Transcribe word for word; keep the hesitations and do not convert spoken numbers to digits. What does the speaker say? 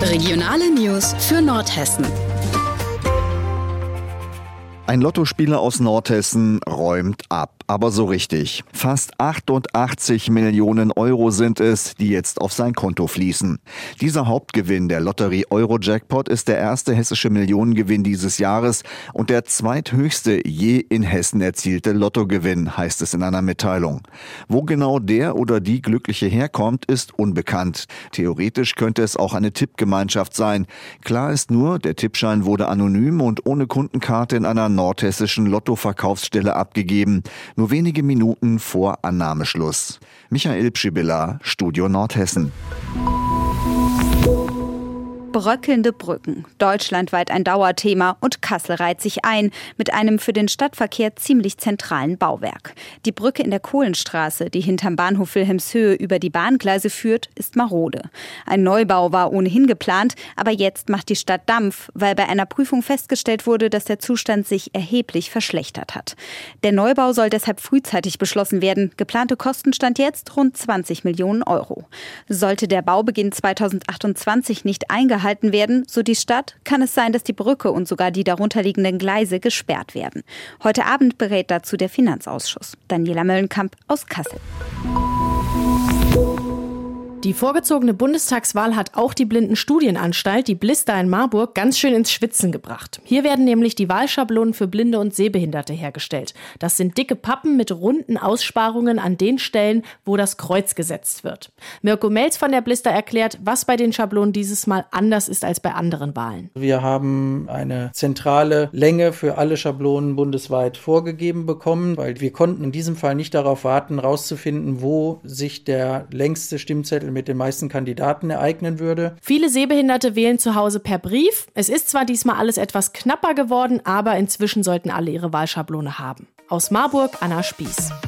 Regionale News für Nordhessen. Ein Lottospieler aus Nordhessen räumt ab. Aber so richtig. Fast achtundachtzig Millionen Euro sind es, die jetzt auf sein Konto fließen. Dieser Hauptgewinn der Lotterie Euro-Jackpot ist der erste hessische Millionengewinn dieses Jahres und der zweithöchste je in Hessen erzielte Lottogewinn, heißt es in einer Mitteilung. Wo genau der oder die Glückliche herkommt, ist unbekannt. Theoretisch könnte es auch eine Tippgemeinschaft sein. Klar ist nur, der Tippschein wurde anonym und ohne Kundenkarte in einer nordhessischen Lottoverkaufsstelle abgegeben. Nur wenige Minuten vor Annahmeschluss. Michael Pschibilla, Studio Nordhessen. Bröckelnde Brücken. Deutschlandweit ein Dauerthema und Kassel reiht sich ein mit einem für den Stadtverkehr ziemlich zentralen Bauwerk. Die Brücke in der Kohlenstraße, die hinterm Bahnhof Wilhelmshöhe über die Bahngleise führt, ist marode. Ein Neubau war ohnehin geplant, aber jetzt macht die Stadt Dampf, weil bei einer Prüfung festgestellt wurde, dass der Zustand sich erheblich verschlechtert hat. Der Neubau soll deshalb frühzeitig beschlossen werden. Geplante Kosten stand jetzt rund zwanzig Millionen Euro. Sollte der Baubeginn zweitausendachtundzwanzig nicht eingehalten werden, so die Stadt, kann es sein, dass die Brücke und sogar die darunterliegenden Gleise gesperrt werden. Heute Abend berät dazu der Finanzausschuss. Daniela Möllenkamp aus Kassel. Die vorgezogene Bundestagswahl hat auch die Blindenstudienanstalt, die Blista in Marburg, ganz schön ins Schwitzen gebracht. Hier werden nämlich die Wahlschablonen für Blinde und Sehbehinderte hergestellt. Das sind dicke Pappen mit runden Aussparungen an den Stellen, wo das Kreuz gesetzt wird. Mirko Melz von der Blista erklärt, was bei den Schablonen dieses Mal anders ist als bei anderen Wahlen. Wir haben eine zentrale Länge für alle Schablonen bundesweit vorgegeben bekommen, weil wir konnten in diesem Fall nicht darauf warten, rauszufinden, wo sich der längste Stimmzettel mit den meisten Kandidaten ereignen würde. Viele Sehbehinderte wählen zu Hause per Brief. Es ist zwar diesmal alles etwas knapper geworden, aber inzwischen sollten alle ihre Wahlschablone haben. Aus Marburg, Anna Spieß.